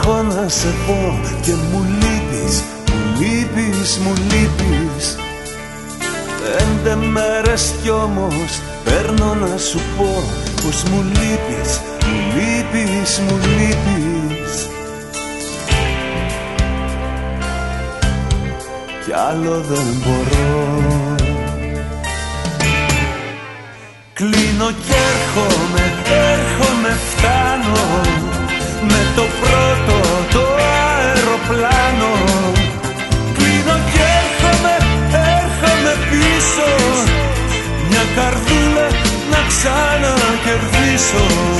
έχω να σε πω και μου λείπεις, μου λείπεις, μου λείπεις. 5 μέρες κι όμως παίρνω να σου πω πως μου λείπεις, μου λείπεις, μου λείπεις. Κι άλλο δεν μπορώ. Κλείνω κι έρχομαι, φτάνω με το πρώτο το αεροπλάνο. Κλείνω κι έρχομαι πίσω, μια καρδούλα να ξανακερδίσω.